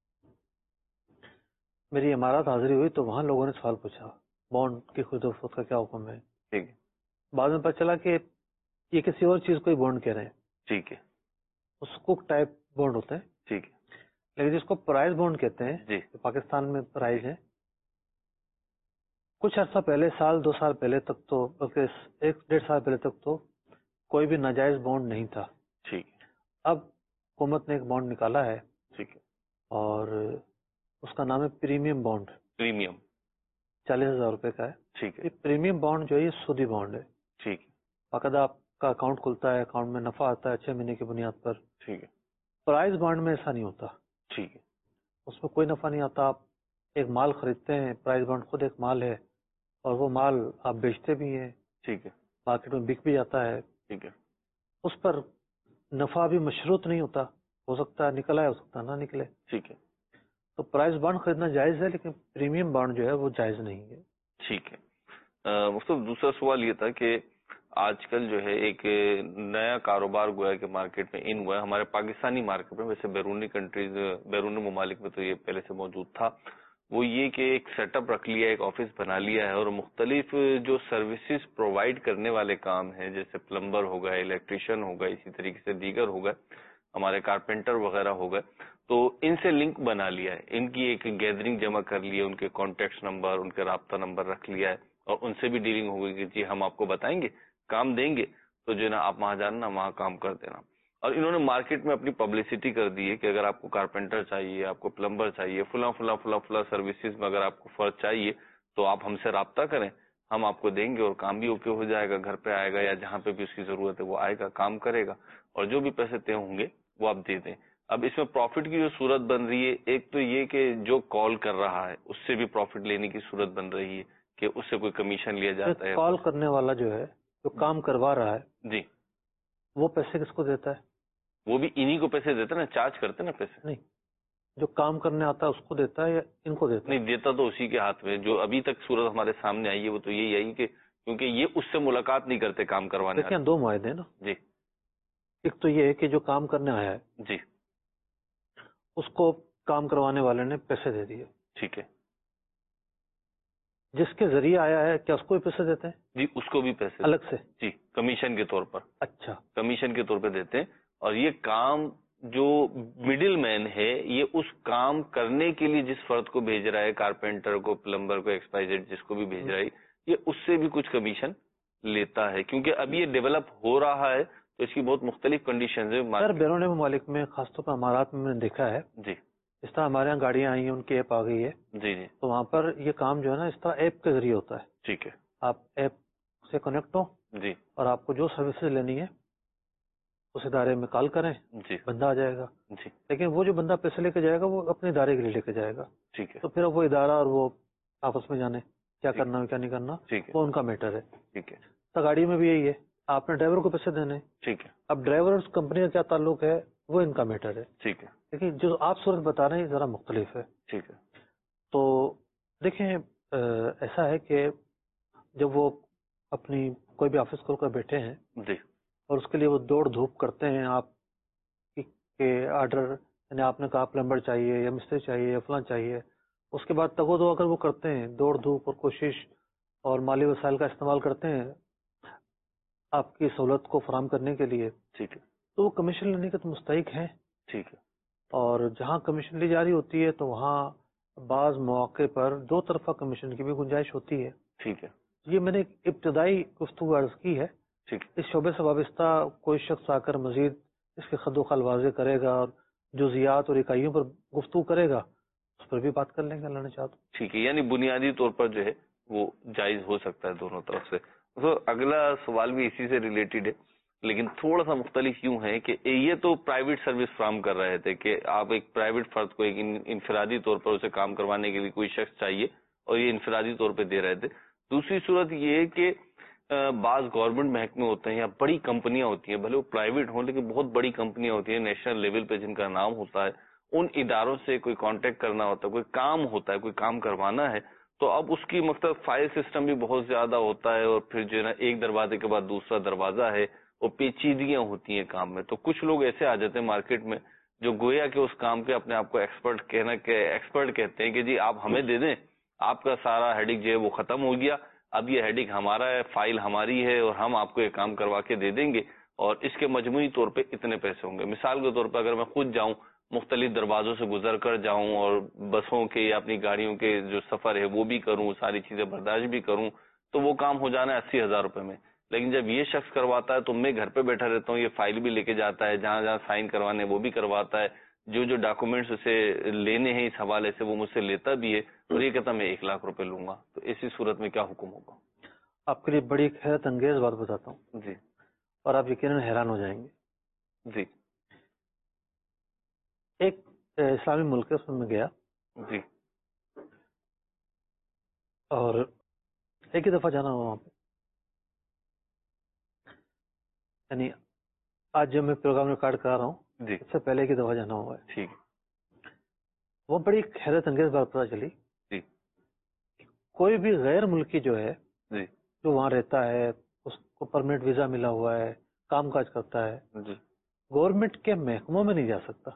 D: میری عمارت حاضری ہوئی تو وہاں لوگوں نے سوال پوچھا بانڈ کی خرید و فروخت کا کیا حکم ہے.
B: ٹھیک ہے.
D: بعد میں پتہ چلا کہ یہ کسی اور چیز کو ہی بانڈ کہہ رہے ہیں.
B: ٹھیک ہے.
D: سکوک ٹائپ بانڈ ہوتے ہیں،
B: ٹھیک ہے.
D: لیکن جس کو پرائز بانڈ کہتے ہیں
B: جی
D: پاکستان میں پرائز ہے. کچھ عرصہ پہلے، سال دو سال پہلے تک تو، بلکہ ایک ڈیڑھ سال پہلے تک تو کوئی بھی ناجائز بانڈ نہیں تھا.
B: ٹھیک ہے.
D: اب حکومت نے ایک بانڈ نکالا ہے
B: ٹھیک ہے.
D: اور اس کا نام ہے پریمیم بانڈ.
B: پریمیم
D: چالیس ہزار روپے کا ہے.
B: ٹھیک ہے.
D: یہ پریمیم بانڈ جو ہے یہ سودی بانڈ ہے.
B: ٹھیک ہے.
D: باقاعدہ آپ کا اکاؤنٹ کھلتا ہے، اکاؤنٹ میں نفع آتا ہے چھ مہینے کی بنیاد پر.
B: ٹھیک ہے.
D: پرائز بانڈ میں ایسا نہیں ہوتا.
B: ٹھیک ہے.
D: اس میں کوئی نفع نہیں آتا. آپ ایک مال خریدتے ہیں، پرائز بانڈ خود ایک مال ہے اور وہ مال آپ بیچتے بھی ہیں.
B: ٹھیک ہے.
D: مارکیٹ میں بک بھی جاتا ہے.
B: ٹھیک ہے.
D: اس پر نفع بھی مشروط نہیں ہوتا، ہو سکتا ہے نکلا ہے، ہو سکتا ہے نہ نکلے.
B: ٹھیک ہے.
D: تو پرائز بانڈ خریدنا جائز ہے لیکن پریمیم بانڈ جو ہے وہ جائز نہیں ہے.
B: ٹھیک ہے. مطلب دوسرا سوال یہ تھا کہ آج کل جو ہے ایک نیا کاروبار گویا کہ مارکیٹ میں ان ہوا ہے ہمارے پاکستانی مارکیٹ میں، ویسے بیرونی کنٹریز بیرونی ممالک میں تو یہ پہلے سے موجود تھا. وہ یہ کہ ایک سیٹ اپ رکھ لیا، ایک آفس بنا لیا ہے اور مختلف جو سروسز پرووائڈ کرنے والے کام ہیں جیسے پلمبر ہو گئے، الیکٹریشین ہو گئے، اسی طریقے سے دیگر ہو گئے، ہمارے کارپینٹر وغیرہ ہو گئے، تو ان سے لنک بنا لیا ہے. ان کی ایک گیدرنگ جمع کر لی ہے، ان کے کانٹیکٹ نمبر، ان کے رابطہ نمبر رکھ لیا ہے اور ان سے بھی ڈیلنگ ہو گئی کہ جی ہم آپ کو بتائیں گے، کام دیں گے تو جو ہے نا آپ وہاں جانا، وہاں کام کر دینا. اور انہوں نے مارکیٹ میں اپنی پبلسٹی کر دی ہے کہ اگر آپ کو کارپینٹر چاہیے، آپ کو پلمبر چاہیے، فلاں فلاں فلاں فلاں سروسز میں اگر آپ کو فرض چاہیے تو آپ ہم سے رابطہ کریں، ہم آپ کو دیں گے اور کام بھی اوکے ہو جائے گا. گھر پہ آئے گا یا جہاں پہ بھی اس کی ضرورت ہے وہ آئے گا، کام کرے گا اور جو بھی پیسے طے ہوں گے وہ آپ دے دیں. اب اس میں پروفٹ کی جو صورت بن رہی ہے، ایک تو یہ کہ جو کال کر رہا ہے اس سے بھی پروفٹ لینے کی صورت بن رہی ہے کہ اس سے کوئی کمیشن لیا جاتا ہے.
D: کال کرنے والا جو ہے جو کام کروا رہا ہے
B: جی
D: وہ پیسے کس کو دیتا ہے؟
B: وہ بھی انہی کو پیسے دیتا ہے نا، چارج کرتے نا پیسے.
D: نہیں، جو کام کرنے آتا ہے اس کو دیتا ہے یا ان کو دیتا ہے؟
B: نہیں، دیتا تو اسی کے ہاتھ میں. جو ابھی تک صورت ہمارے سامنے آئی ہے وہ تو یہی آئی کہ کیونکہ یہ اس سے ملاقات نہیں کرتے کام کروانے.
D: دیکھیں دو معاہدے ہیں نا.
B: جی.
D: ایک تو یہ ہے کہ جو کام کرنے آیا ہے
B: جی
D: اس کو کام کروانے والے نے پیسے دے دیے.
B: ٹھیک ہے.
D: جس کے ذریعے آیا ہے کیا اس کو بھی پیسے دیتے ہیں؟
B: جی اس کو بھی پیسے
D: الگ سے؟
B: جی کمیشن کے طور پر.
D: اچھا.
B: کمیشن کے طور پہ دیتے ہیں. اور یہ کام جو مڈل مین ہے یہ اس کام کرنے کے لیے جس فرد کو بھیج رہا ہے، کارپینٹر کو، پلمبر کو، ایکسپائزڈ جس کو بھی بھیج رہا ہے، یہ اس سے بھی کچھ کمیشن لیتا ہے کیونکہ ابھی یہ ڈیولپ ہو رہا ہے تو اس کی بہت مختلف کنڈیشنز ہیں.
D: سر بیرون ممالک میں خاص طور پر امارات میں میں نے دیکھا ہے،
B: جی
D: اس طرح ہمارے یہاں گاڑیاں آئی ہیں، ان کی ایپ آ گئی ہے.
B: جی جی.
D: تو وہاں پر یہ کام جو ہے نا اس طرح ایپ کے ذریعے ہوتا ہے.
B: ٹھیک ہے.
D: آپ ایپ سے کنیکٹ ہو
B: جی
D: اور آپ کو جو سروسز لینی ہے اس ادارے میں کال کریں،
B: جی
D: بندہ آ جائے گا.
B: جی.
D: لیکن وہ جو بندہ پیسے لے کے جائے گا وہ اپنے ادارے کے لیے لے کے جائے گا.
B: ٹھیک ہے.
D: تو پھر وہ ادارہ اور وہ آپس میں جانے کیا کرنا ہے کیا نہیں کرنا،
B: ٹھیک ہے.
D: وہ ان کا میٹر ہے.
B: ٹھیک ہے.
D: تو گاڑی میں بھی یہی ہے، آپ نے ڈرائیور کو پیسے دینے.
B: ٹھیک ہے.
D: اب ڈرائیور اور اس کمپنی کا کیا تعلق ہے وہ ان کا میٹر ہے.
B: ٹھیک ہے.
D: لیکن جو آپ صورت بتا رہے ہیں ذرا مختلف ہے.
B: ٹھیک ہے.
D: تو دیکھیں ایسا ہے کہ جب وہ اپنی کوئی بھی آفس کھول کر بیٹھے ہیں
B: جی
D: اور اس کے لیے وہ دوڑ دھوپ کرتے ہیں آپ کہ آرڈر یعنی آپ نے کہا پلمبر چاہیے یا مستری چاہیے یا فلاں چاہیے, اس کے بعد تگو دو اگر وہ کرتے ہیں دوڑ دھوپ اور کوشش اور مالی وسائل کا استعمال کرتے ہیں آپ کی سہولت کو فراہم کرنے کے لیے,
B: ٹھیک ہے,
D: تو وہ کمیشن لینے کے تو مستحق ہیں.
B: ٹھیک ہے. اور
D: جہاں کمیشن لی جا رہی ہوتی ہے تو وہاں بعض مواقع پر دو طرفہ کمیشن کی بھی گنجائش ہوتی ہے.
B: ٹھیک ہے.
D: یہ میں نے ایک ابتدائی گفتگو عرض کی ہے.
B: ٹھیک.
D: اس شعبے سے وابستہ کوئی شخص آ کر مزید اس کے خد و خال واضح کرے گا اور جزیات اور اکائیوں پر گفتگو کرے گا, اس پر بھی بات کر لیں گے اللہ نے چاہا تو.
B: ٹھیک ہے, یعنی بنیادی طور پر جو ہے وہ جائز ہو سکتا ہے دونوں طرف سے. تو اگلا سوال بھی اسی سے ریلیٹڈ ہے لیکن تھوڑا سا مختلف یوں ہے کہ یہ تو پرائیویٹ سروس فراہم کر رہے تھے کہ آپ ایک پرائیویٹ فرد کو ایک انفرادی طور پر اسے کام کروانے کے لیے کوئی شخص چاہیے اور یہ انفرادی طور پہ دے رہے تھے. دوسری صورت یہ ہے کہ بعض گورنمنٹ محکمے ہوتے ہیں یا بڑی کمپنیاں ہوتی ہیں, بھلے وہ پرائیویٹ ہوں لیکن بہت بڑی کمپنیاں ہوتی ہیں نیشنل لیول پہ جن کا نام ہوتا ہے, ان اداروں سے کوئی کانٹیکٹ کرنا ہوتا ہے, کوئی کام ہوتا ہے, کوئی کام کروانا ہے تو اب اس کی مطلب فائل سسٹم بھی بہت زیادہ ہوتا ہے اور پھر جو ہے نا ایک دروازے کے بعد دوسرا دروازہ ہے اور پیچیدگیاں ہوتی ہیں کام میں. تو کچھ لوگ ایسے آ جاتے ہیں مارکیٹ میں جو گویا کہ اس کام کے اپنے آپ کو ایکسپرٹ کہنا کہ ایکسپرٹ کہتے ہیں کہ جی آپ ہمیں دے دیں, آپ کا سارا ہیڈک جو ہے وہ ختم ہو گیا, اب یہ ہیڈک ہمارا ہے, فائل ہماری ہے اور ہم آپ کو یہ کام کروا کے دے دیں گے اور اس کے مجموعی طور پہ اتنے پیسے ہوں گے. مثال کے طور پہ اگر میں خود جاؤں, مختلف دروازوں سے گزر کر جاؤں اور بسوں کے یا اپنی گاڑیوں کے جو سفر ہے وہ بھی کروں, ساری چیزیں برداشت بھی کروں, تو وہ کام ہو جانا ہے اسی ہزار روپے میں. لیکن جب یہ شخص کرواتا ہے تو میں گھر پہ بیٹھا رہتا ہوں, یہ فائل بھی لے کے جاتا ہے, جہاں جہاں سائن کروانے وہ بھی کرواتا ہے, جو جو ڈاکومنٹس اسے لینے ہیں اس حوالے سے وہ مجھ سے لیتا بھی ہے اور یہ کہتا میں ایک لاکھ روپے لوں گا. تو ایسی صورت میں کیا حکم ہوگا؟
D: آپ کے لیے بڑی ایک حیرت انگیز بات بتاتا ہوں
B: جی,
D: اور آپ یقیناً حیران ہو جائیں گے.
B: جی.
D: ایک اسلامی ملک ہے, اس میں میں گیا
B: جی,
D: اور ایک ہی دفعہ جانا ہوا وہاں پہ, یعنی آج جب میں پروگرام ریکارڈ کرا رہا ہوں
B: جی,
D: اس سے پہلے ایک ہی دفعہ جانا ہوا ہے.
B: ٹھیک.
D: وہ بڑی حیرت انگیز بات پتہ چلی.
B: جی.
D: کوئی بھی غیر ملکی جو ہے
B: جی,
D: جو وہاں رہتا ہے, اس کو پرمنٹ ویزا ملا ہوا ہے, کام کاج کرتا ہے,
B: جی,
D: گورنمنٹ کے محکموں میں نہیں جا سکتا.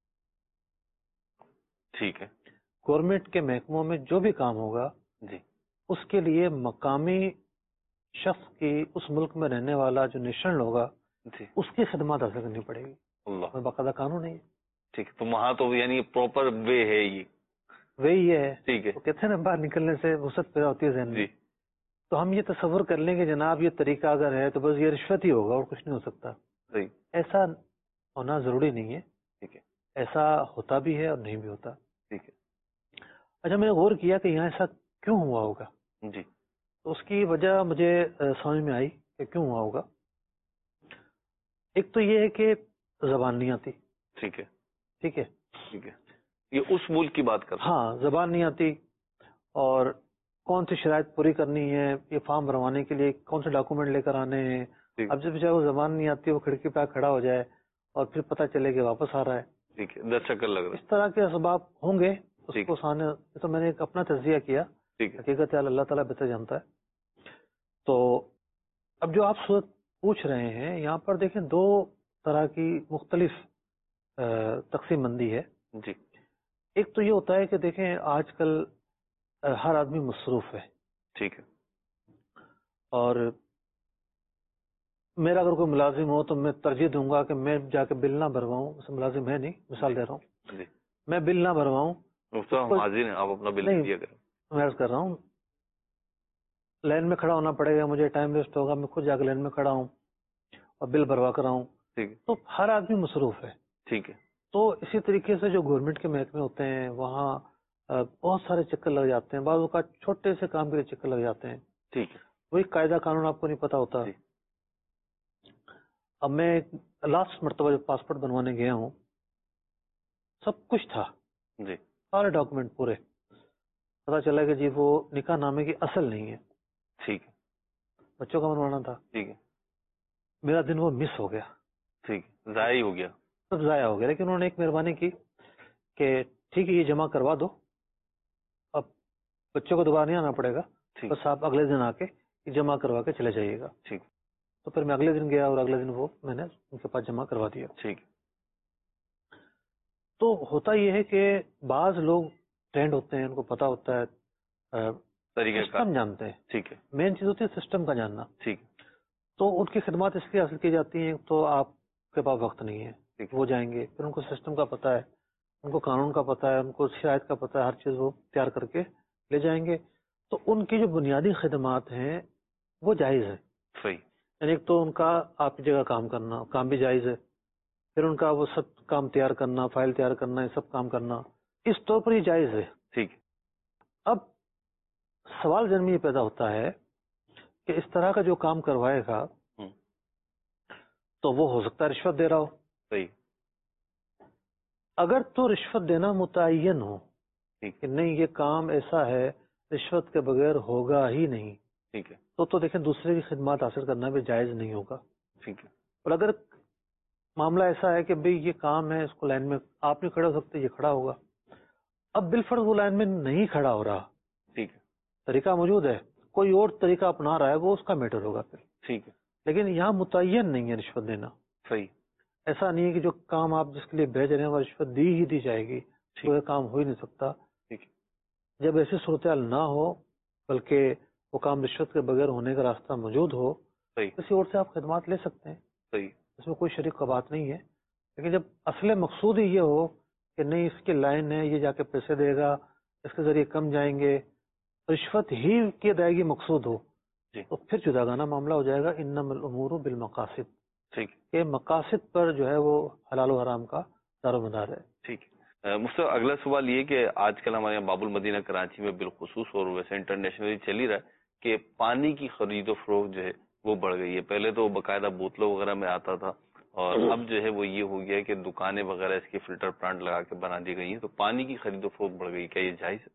B: ٹھیک ہے.
D: گورنمنٹ کے محکموں میں جو بھی کام ہوگا
B: جی,
D: اس کے لیے مقامی شخص کی اس ملک میں رہنے والا جو نیشنل ہوگا
B: جی,
D: اس کی خدمات حاصل کرنی پڑے گی.
B: اللہ,
D: باقاعدہ قانون ہے.
B: ٹھیک. تو وہاں تو یعنی پراپر وے ہے یہ.
D: وہی یہ ہے.
B: ٹھیک ہے.
D: وہ کہتے ہیں نا باہر نکلنے سے وسعت پیدا ہوتی ہے ذہن میں.
B: جی,
D: تو ہم یہ تصور کر لیں کہ جناب یہ طریقہ اگر ہے تو بس یہ رشوت ہی ہوگا اور کچھ نہیں ہو سکتا.
B: صحیح.
D: ایسا ہونا ضروری نہیں ہے.
B: ٹھیک ہے.
D: ایسا ہوتا بھی ہے اور نہیں بھی ہوتا.
B: ٹھیک ہے.
D: اچھا, میں نے غور کیا کہ یہاں ایسا کیوں ہوا ہوگا.
B: جی,
D: تو اس کی وجہ مجھے سمجھ میں آئی کہ کیوں ہوا ہوگا. ایک تو یہ ہے کہ زبان نہیں آتی.
B: ٹھیک ہے.
D: ٹھیک ہے.
B: ٹھیک ہے. یہ اس ملک کی بات کر رہا ہوں.
D: ہاں, زبان نہیں آتی اور کون سی شرائط پوری کرنی ہے, یہ فارم بھروانے کے لیے کون سے ڈاکومنٹ لے کر آنے ہیں. اب جب چاہے وہ زبان نہیں آتی, وہ کھڑکی پہ کھڑا ہو جائے اور پھر پتہ چلے کہ واپس آ رہا ہے.
B: ٹھیک ہے. دس چکر لگ رہا ہے.
D: اس طرح کے اسباب ہوں گے اس کو سامنے. تو میں نے ایک اپنا تجزیہ کیا.
B: ٹھیک ہے.
D: حقیقت اللہ تعالیٰ بہتر جانتا ہے. تو اب جو آپ صورت پوچھ رہے ہیں یہاں پر دیکھیں دو طرح کی مختلف تقسیم بندی ہے.
B: جی.
D: ایک تو یہ ہوتا ہے کہ دیکھیں آج کل ہر آدمی مصروف ہے.
B: ٹھیک ہے.
D: اور میرا اگر کوئی ملازم ہو تو میں ترجیح دوں گا کہ میں جا کے بل نہ بھرواؤں. ملازم ہے نہیں, مثال دے رہا ہوں.
B: جی.
D: میں بل نہ بھرواؤں.
B: حاضر ہیں, آپ اپنا بل دیا کریں.
D: میں عرض کر رہا ہوں لائن میں کھڑا ہونا پڑے گا, مجھے ٹائم ویسٹ ہوگا, میں خود جا کے لائن میں کھڑا ہوں اور بل بھروا کر آؤں.
B: ٹھیک ہے.
D: تو ہر آدمی مصروف ہے.
B: ٹھیک ہے.
D: تو اسی طریقے سے جو گورنمنٹ کے محکمے ہوتے ہیں وہاں بہت سارے چکر لگ جاتے ہیں. بعض اوقات چھوٹے سے کام کے لیے چکر لگ جاتے ہیں.
B: ٹھیک ہے.
D: وہی قاعدہ قانون آپ کو نہیں پتا ہوتا.
B: جی.
D: اب میں لاسٹ مرتبہ جو پاسپورٹ بنوانے گیا ہوں سب کچھ تھا.
B: جی.
D: سارے ڈاکومنٹ پورے. پتا چلا کہ جی وہ نکاح نامے کی اصل نہیں ہے.
B: ٹھیک ہے.
D: بچوں کا بنوانا تھا.
B: ٹھیک ہے.
D: میرا دن وہ مس ہو گیا.
B: ٹھیک ہے. ضائع ہو گیا.
D: سب ضائع ہو گیا. لیکن انہوں نے ایک مہربانی کی کہ ٹھیک ہے یہ جمع کروا دو, اب بچوں کو دوبارہ نہیں آنا پڑے گا, بس آپ اگلے دن آ کے جمع کروا کے چلے جائیے گا.
B: ٹھیک.
D: تو پھر میں اگلے دن گیا اور اگلے دن وہ میں نے ان کے پاس جمع کروا دیا.
B: ٹھیک.
D: تو ہوتا یہ ہے کہ بعض لوگ ٹرینڈ ہوتے ہیں, ان کو پتا ہوتا ہے, سسٹم جانتے ہیں.
B: ٹھیک ہے.
D: مین چیز ہوتی ہے سسٹم کا جاننا.
B: ٹھیک.
D: تو ان کی خدمات اس لیے حاصل کی جاتی ہیں تو آپ کے پاس وقت نہیں ہے, وہ جائیں گے, پھر ان کو سسٹم کا پتا ہے, ان کو قانون کا پتا ہے, ان کو شرائط کا پتا ہے, ہر چیز وہ تیار کر کے لے جائیں گے. تو ان کی جو بنیادی خدمات ہیں وہ جائز ہے.
B: صحیح.
D: یعنی ایک تو ان کا آپ کی جگہ کام کرنا, کام بھی جائز ہے. پھر ان کا وہ سب کام تیار کرنا, فائل تیار کرنا, یہ سب کام کرنا, اس طور پر یہ جائز ہے.
B: ٹھیک.
D: اب سوال ذہن میں یہ پیدا ہوتا ہے کہ اس طرح کا جو کام کروائے گا تو وہ ہو سکتا ہے رشوت دے رہا ہو.
B: صحیح.
D: اگر تو رشوت دینا متعین ہو کہ نہیں یہ کام ایسا ہے رشوت کے بغیر ہوگا ہی نہیں,
B: ٹھیک ہے,
D: تو تو دیکھیں دوسرے کی خدمات حاصل کرنا بھی جائز نہیں ہوگا.
B: ٹھیک ہے.
D: اور اگر معاملہ ایسا ہے کہ بھئی یہ کام ہے, اس کو لائن میں آپ نہیں کھڑے ہو سکتے, یہ کھڑا ہوگا, اب بالفرض وہ لائن میں نہیں کھڑا ہو رہا,
B: ٹھیک ہے,
D: طریقہ موجود ہے, کوئی اور طریقہ اپنا رہا ہے, وہ اس کا میٹر ہوگا پھر.
B: ٹھیک ہے.
D: لیکن یہاں متعین نہیں ہے رشوت دینا.
B: صحیح.
D: ایسا نہیں ہے کہ جو کام آپ جس کے لیے بھیج رہے ہیں وہ رشوت دی ہی دی جائے گی, تو یہ کام ہو ہی نہیں سکتا.
B: ٹھیک.
D: جب ایسی صورتحال نہ ہو بلکہ وہ کام رشوت کے بغیر ہونے کا راستہ موجود ہو, کسی اور سے آپ خدمات لے سکتے ہیں.
B: صحیح.
D: اس میں کوئی شریک کا بات نہیں ہے. لیکن جب اصل مقصود ہی یہ ہو کہ نہیں اس کی لائن ہے, یہ جا کے پیسے دے گا, اس کے ذریعے کم جائیں گے, رشوت ہی کی ادائیگی مقصود ہو,
B: جی,
D: تو پھر جداگانہ معاملہ ہو جائے گا. انما الامور بالمقاصد.
B: ٹھیک.
D: کہ مقاصد پر جو ہے وہ حلال و حرام کا دار و مدار ہے.
B: ٹھیک. مجھ اگلا سوال یہ کہ آج کل ہمارے یہاں باب المدینہ کراچی میں بالخصوص اور ویسے انٹرنیشنلی چل ہی رہا ہے کہ پانی کی خرید و فروخت جو ہے وہ بڑھ گئی ہے. پہلے تو باقاعدہ بوتلوں وغیرہ میں آتا تھا, اور اب جو ہے وہ یہ ہو گیا ہے کہ دکانیں وغیرہ اس کی فلٹر پلانٹ لگا کے بنا دی گئی ہیں, تو پانی کی خرید و فروخت بڑھ گئی, کیا یہ جائز ہے؟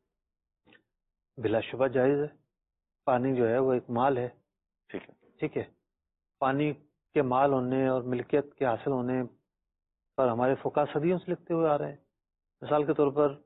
D: بلا شبہ جائز ہے. پانی جو ہے وہ ایک مال ہے.
B: ٹھیک ہے.
D: ٹھیک ہے. پانی کے مال ہونے اور ملکیت کے حاصل ہونے پر ہمارے فقہا صدیوں سے لکھتے ہوئے آ رہے ہیں. مثال کے طور پر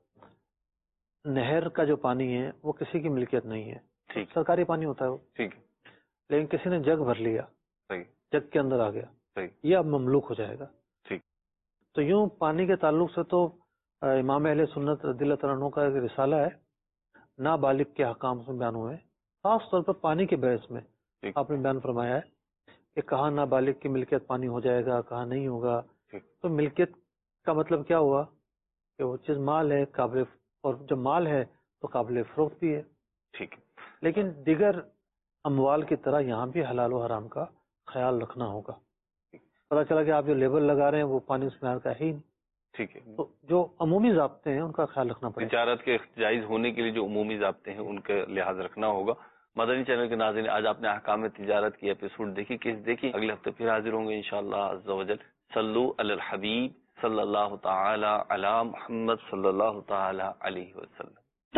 D: نہر کا جو پانی ہے وہ کسی کی ملکیت نہیں ہے, سرکاری پانی ہوتا ہے وہ.
B: ٹھیک ہے.
D: لیکن کسی نے جگ بھر لیا,
B: صحیح,
D: جگ کے اندر آ گیا,
B: صحیح,
D: یہ اب مملوک ہو جائے گا.
B: ٹھیک.
D: تو یوں پانی کے تعلق سے تو امام اہل سنت رضی اللہ تعالیٰ عنہ کا ایک رسالہ ہے, نابالغ کے احکام اس میں بیان ہوئے ہیں. خاص طور پر پانی کے بحث میں آپ نے بیان فرمایا ہے کہ کہاں نابالغ کی ملکیت پانی ہو جائے گا, کہاں نہیں ہوگا. تو ملکیت کا مطلب کیا ہوا کہ وہ چیز مال ہے, قابل, اور جب مال ہے تو قابل فروخت بھی ہے.
B: ٹھیک.
D: لیکن دیگر اموال کی طرح یہاں بھی حلال و حرام کا خیال رکھنا ہوگا. پتہ چلا کہ آپ جو لیبل لگا رہے ہیں وہ پانی اس میں کا ہے ہی نہیں.
B: ٹھیک ہے.
D: تو جو عمومی ضابطے ہیں ان کا خیال رکھنا پڑے گا.
B: تجارت کے جائز ہونے کے لیے جو عمومی ضابطے ہیں ان کا لحاظ رکھنا ہوگا. مدنی چینل کے ناظرین, آج آپ نے احکام تجارت کی ایپیسوڈ دیکھی, کس دیکھی, اگلے ہفتے پھر حاضر ہوں گے انشاءاللہ عز و جل. صلو علی الحبیب صلی اللہ تعالی علی محمد صلی اللہ تعالی علیہ وسلم.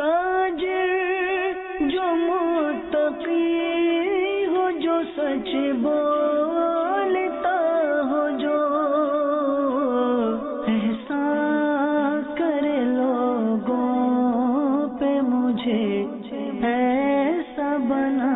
A: تاجر جو متقی ہو, جو سچ بولتا ہو, جو احسان کرے لوگوں پہ, مجھے ایسا بنا